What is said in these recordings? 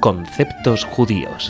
Conceptos judíos.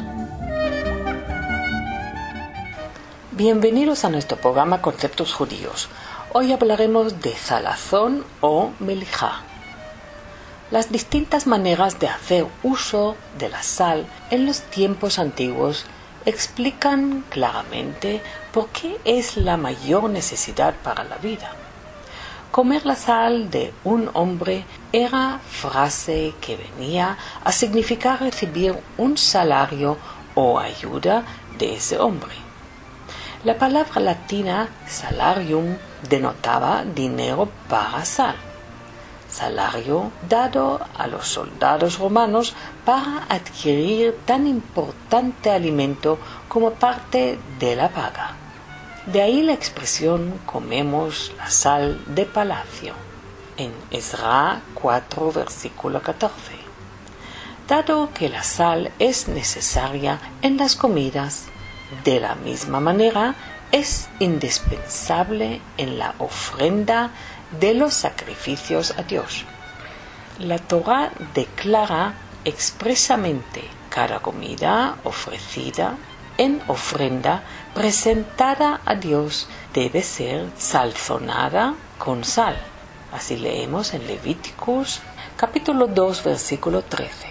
Bienvenidos a nuestro programa Conceptos judíos. Hoy hablaremos de salazón o melijá. Las distintas maneras de hacer uso de la sal en los tiempos antiguos explican claramente por qué es la mayor necesidad para la vida. Comer la sal de un hombre era frase que venía a significar recibir un salario o ayuda de ese hombre. La palabra latina salarium denotaba dinero para sal, salario dado a los soldados romanos para adquirir tan importante alimento como parte de la paga. De ahí la expresión comemos la sal de palacio, en Ezra 4, versículo 14. Dado que la sal es necesaria en las comidas, de la misma manera es indispensable en la ofrenda de los sacrificios a Dios. La Torá declara expresamente cada comida ofrecida en ofrenda presentada a Dios debe ser sazonada con sal. Así leemos en Levíticos capítulo 2 versículo 13.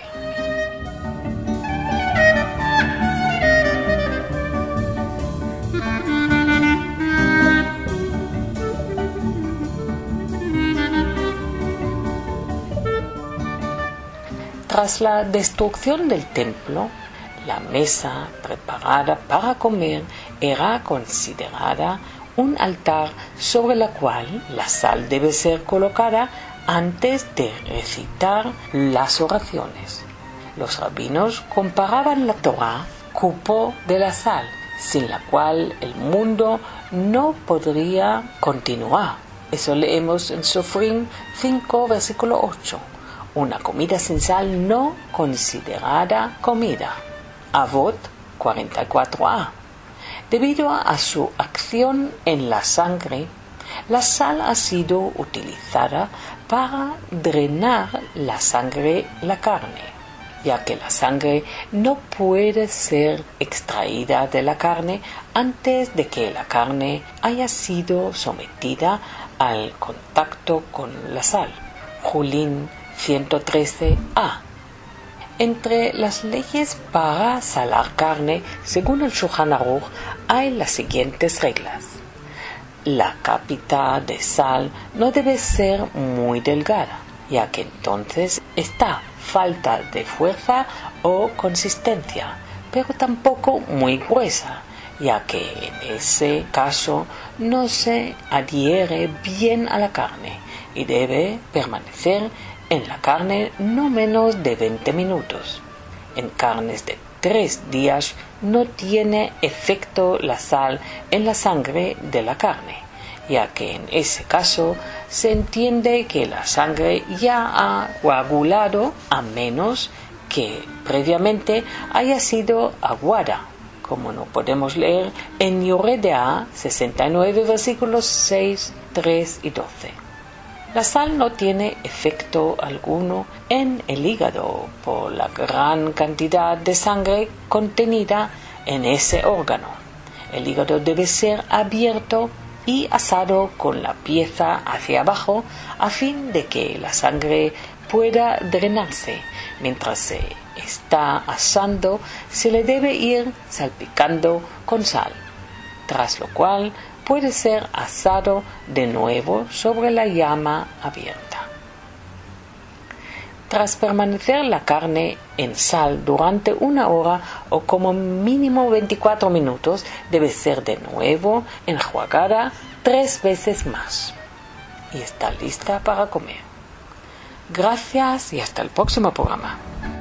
Tras la destrucción del templo, la mesa preparada para comer era considerada un altar sobre la cual la sal debe ser colocada antes de recitar las oraciones. Los rabinos comparaban la Torá cupo de la sal, sin la cual el mundo no podría continuar. Eso leemos en Sofrim 5, versículo 8. Una comida sin sal no considerada comida. Avot 44a. Debido a su acción en la sangre, la sal ha sido utilizada para drenar la sangre, la carne, ya que la sangre no puede ser extraída de la carne antes de que la carne haya sido sometida al contacto con la sal. Julín 113a. Entre las leyes para salar carne, según el Shulchan Aruch, hay las siguientes reglas. La cápita de sal no debe ser muy delgada, ya que entonces está falta de fuerza o consistencia, pero tampoco muy gruesa, ya que en ese caso no se adhiere bien a la carne y debe permanecer en la carne no menos de 20 minutos. En carnes de 3 días no tiene efecto la sal en la sangre de la carne, ya que en ese caso se entiende que la sangre ya ha coagulado a menos que previamente haya sido aguada, como no podemos leer en Yoredea 69 versículos 6, 3 y 12. La sal no tiene efecto alguno en el hígado por la gran cantidad de sangre contenida en ese órgano. El hígado debe ser abierto y asado con la pieza hacia abajo a fin de que la sangre pueda drenarse. Mientras se está asando, se le debe ir salpicando con sal, tras lo cual puede ser asado de nuevo sobre la llama abierta. Tras permanecer la carne en sal durante 1 hora o como mínimo 24 minutos, debe ser de nuevo enjuagada 3 veces más. Y está lista para comer. Gracias y hasta el próximo programa.